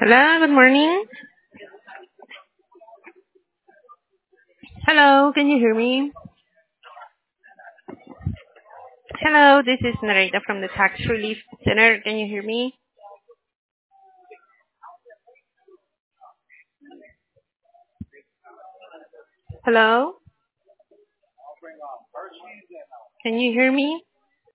Hello, good morning. Hello, can you hear me? Hello, this is Narita from the Tax Relief Center. Can you hear me? Hello, can you hear me?